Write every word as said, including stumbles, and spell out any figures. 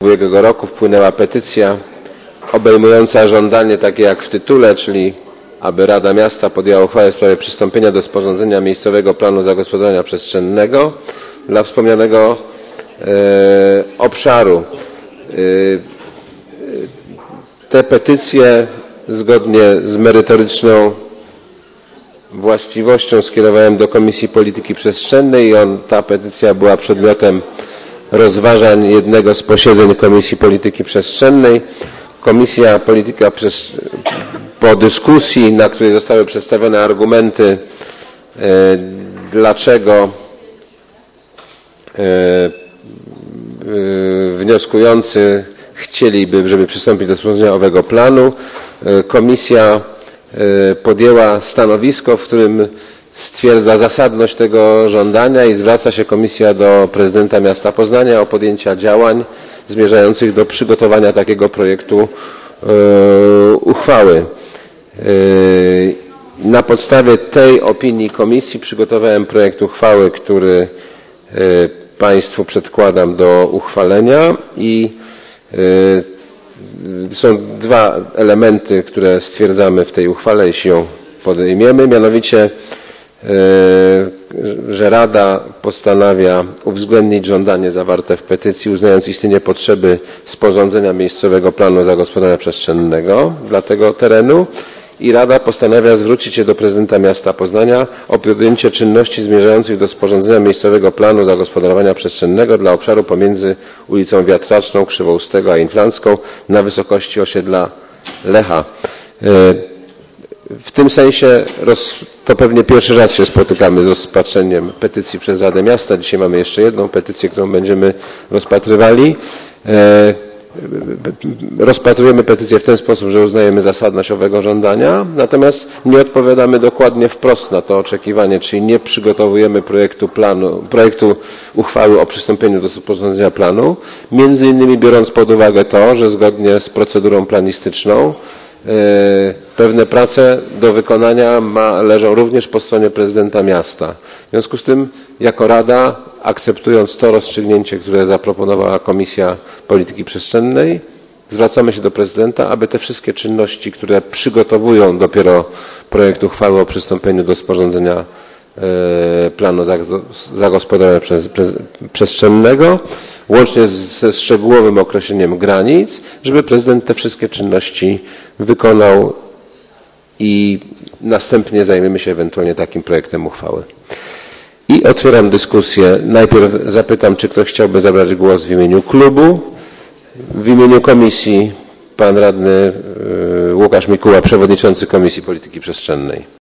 ubiegłego roku wpłynęła petycja obejmująca żądanie takie jak w tytule, czyli aby Rada Miasta podjęła uchwałę w sprawie przystąpienia do sporządzenia miejscowego planu zagospodarowania przestrzennego dla wspomnianego e, obszaru. E, te petycje zgodnie z merytoryczną właściwością skierowałem do Komisji Polityki Przestrzennej i on, ta petycja była przedmiotem rozważań jednego z posiedzeń Komisji Polityki Przestrzennej. Komisja Polityka po dyskusji, na której zostały przedstawione argumenty, e, dlaczego e, e, wnioskujący chcieliby, żeby przystąpić do sporządzenia owego planu, e, komisja e, podjęła stanowisko, w którym stwierdza zasadność tego żądania i zwraca się komisja do prezydenta miasta Poznania o podjęcia działań zmierzających do przygotowania takiego projektu e, uchwały. E, na podstawie tej opinii komisji przygotowałem projekt uchwały, który e, Państwu przedkładam do uchwalenia i e, są dwa elementy, które stwierdzamy w tej uchwale, jeśli ją podejmiemy, mianowicie że Rada postanawia uwzględnić żądanie zawarte w petycji, uznając istnienie potrzeby sporządzenia miejscowego planu zagospodarowania przestrzennego dla tego terenu i Rada postanawia zwrócić się do prezydenta miasta Poznania o podjęcie czynności zmierzających do sporządzenia miejscowego planu zagospodarowania przestrzennego dla obszaru pomiędzy ulicą Wiatraczną, Krzywoustego a Inflancką na wysokości osiedla Lecha. W tym sensie roz, to pewnie pierwszy raz się spotykamy z rozpatrzeniem petycji przez Radę Miasta. Dzisiaj mamy jeszcze jedną petycję, którą będziemy rozpatrywali. E, rozpatrujemy petycję w ten sposób, że uznajemy zasadność owego żądania, natomiast nie odpowiadamy dokładnie wprost na to oczekiwanie, czyli nie przygotowujemy projektu planu, projektu uchwały o przystąpieniu do sporządzenia planu, między innymi biorąc pod uwagę to, że zgodnie z procedurą planistyczną pewne prace do wykonania ma, leżą również po stronie prezydenta miasta. W związku z tym jako Rada, akceptując to rozstrzygnięcie, które zaproponowała Komisja Polityki Przestrzennej, zwracamy się do prezydenta, aby te wszystkie czynności, które przygotowują dopiero projekt uchwały o przystąpieniu do sporządzenia planu zagospodarowania przestrzennego, łącznie ze szczegółowym określeniem granic, żeby prezydent te wszystkie czynności wykonał i następnie zajmiemy się ewentualnie takim projektem uchwały. I otwieram dyskusję. Najpierw zapytam, czy ktoś chciałby zabrać głos w imieniu klubu. W imieniu komisji pan radny Łukasz Mikuła, przewodniczący Komisji Polityki Przestrzennej.